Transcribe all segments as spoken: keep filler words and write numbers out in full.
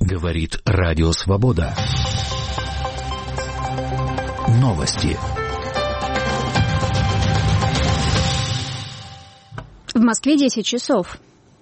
Говорит Радио Свобода. Новости. В Москве десять часов.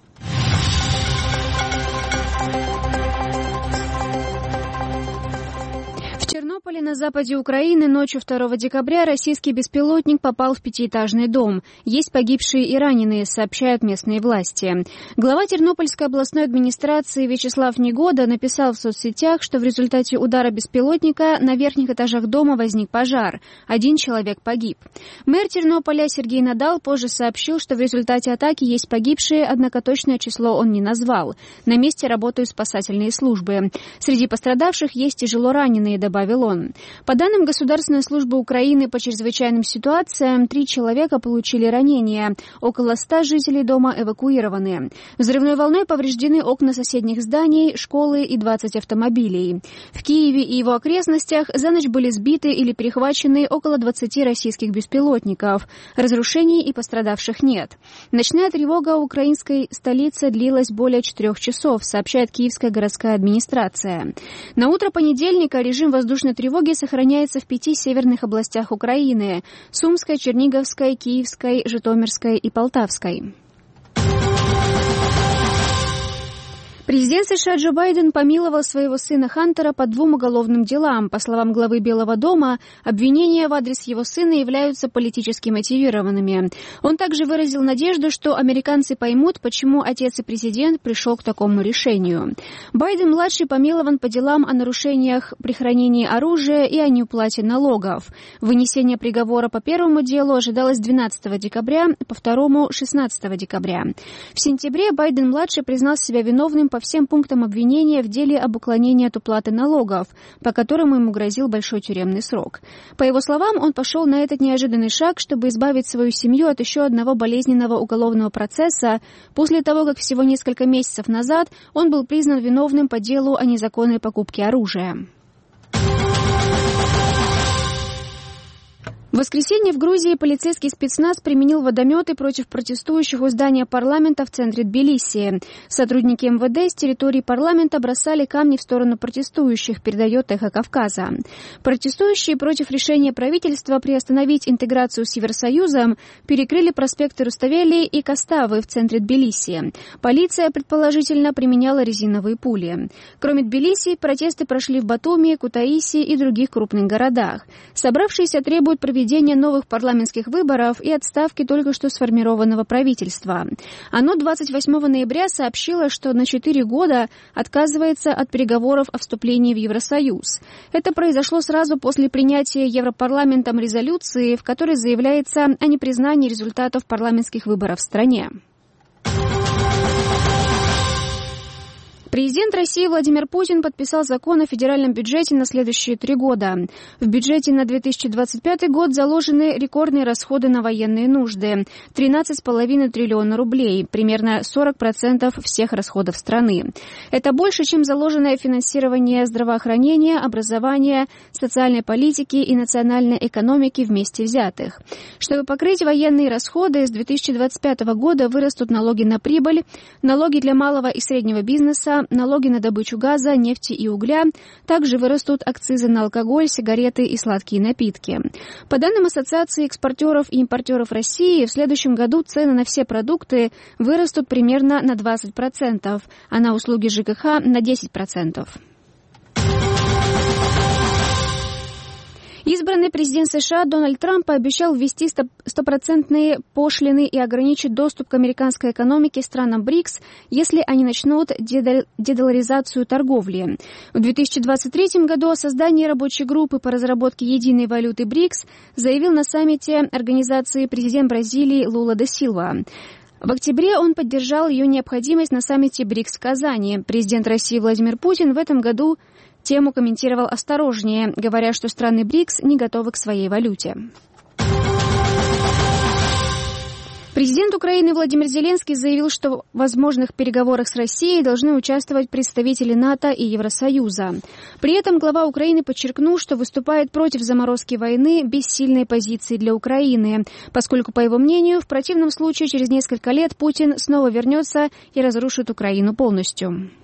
На западе Украины ночью второго декабря российский беспилотник попал в пятиэтажный дом. Есть погибшие и раненые, сообщают местные власти. Глава Тернопольской областной администрации Вячеслав Негода написал в соцсетях, что в результате удара беспилотника на верхних этажах дома возник пожар. Один человек погиб. Мэр Тернополя Сергей Надал позже сообщил, что в результате атаки есть погибшие, однако точное число он не назвал. На месте работают спасательные службы. Среди пострадавших есть тяжело раненые, добавил он. По данным Государственной службы Украины по чрезвычайным ситуациям, три человека получили ранения. Около ста жителей дома эвакуированы. Взрывной волной повреждены окна соседних зданий, школы и двадцать автомобилей. В Киеве и его окрестностях за ночь были сбиты или перехвачены около двадцати российских беспилотников. Разрушений и пострадавших нет. Ночная тревога украинской столицы длилась более четырех часов, сообщает Киевская городская администрация. На утро понедельника режим воздушной тревоги сохраняется в пяти северных областях Украины – Сумской, Черниговской, Киевской, Житомирской и Полтавской. Президент США Джо Байден помиловал своего сына Хантера по двум уголовным делам. По словам главы Белого дома, обвинения в адрес его сына являются политически мотивированными. Он также выразил надежду, что американцы поймут, почему отец и президент пришел к такому решению. Байден-младший помилован по делам о нарушениях при хранении оружия и о неуплате налогов. Вынесение приговора по первому делу ожидалось двенадцатого декабря, по второму – шестнадцатого декабря. В сентябре Байден-младший признал себя виновным по всем пунктам обвинения в деле об уклонении от уплаты налогов, по которому ему грозил большой тюремный срок. По его словам, он пошел на этот неожиданный шаг, чтобы избавить свою семью от еще одного болезненного уголовного процесса после того, как всего несколько месяцев назад он был признан виновным по делу о незаконной покупке оружия. В воскресенье в Грузии полицейский спецназ применил водометы против протестующих у здания парламента в центре Тбилиси. Сотрудники эм вэ дэ с территории парламента бросали камни в сторону протестующих, передает «Эхо Кавказа». Протестующие против решения правительства приостановить интеграцию с Евросоюзом перекрыли проспекты Руставели и Коставы в центре Тбилиси. Полиция, предположительно, применяла резиновые пули. Кроме Тбилиси, протесты прошли в Батуми, Кутаиси и других крупных городах. Собравшиеся требуют проведения Проведение новых парламентских выборов и отставки только что сформированного правительства. Оно двадцать восьмого ноября сообщило, что на четыре года отказывается от переговоров о вступлении в Евросоюз. Это произошло сразу после принятия Европарламентом резолюции, в которой заявляется о непризнании результатов парламентских выборов в стране. Президент России Владимир Путин подписал закон о федеральном бюджете на следующие три года. В бюджете на две тысячи двадцать пятый год заложены рекордные расходы на военные нужды – тринадцать целых пять десятых триллиона рублей, примерно сорок процентов всех расходов страны. Это больше, чем заложенное финансирование здравоохранения, образования, социальной политики и национальной экономики вместе взятых. Чтобы покрыть военные расходы, с две тысячи двадцать пятого года вырастут налоги на прибыль, налоги для малого и среднего бизнеса, налоги на добычу газа, нефти и угля, также вырастут акцизы на алкоголь, сигареты и сладкие напитки. По данным Ассоциации экспортеров и импортеров России, в следующем году цены на все продукты вырастут примерно на двадцать процентов, а на услуги ЖКХ на десять процентов. Избранный президент США Дональд Трамп пообещал ввести стопроцентные пошлины и ограничить доступ к американской экономике странам БРИКС, если они начнут дедоларизацию торговли. В две тысячи двадцать третьем году о создании рабочей группы по разработке единой валюты БРИКС заявил на саммите организации президент Бразилии Лула да Силва. В октябре он поддержал ее необходимость на саммите БРИКС в Казани. Президент России Владимир Путин в этом году тему комментировал осторожнее, говоря, что страны БРИКС не готовы к своей валюте. Президент Украины Владимир Зеленский заявил, что в возможных переговорах с Россией должны участвовать представители НАТО и Евросоюза. При этом глава Украины подчеркнул, что выступает против заморозки войны без сильной позиции для Украины, поскольку, по его мнению, в противном случае через несколько лет Путин снова вернется и разрушит Украину полностью.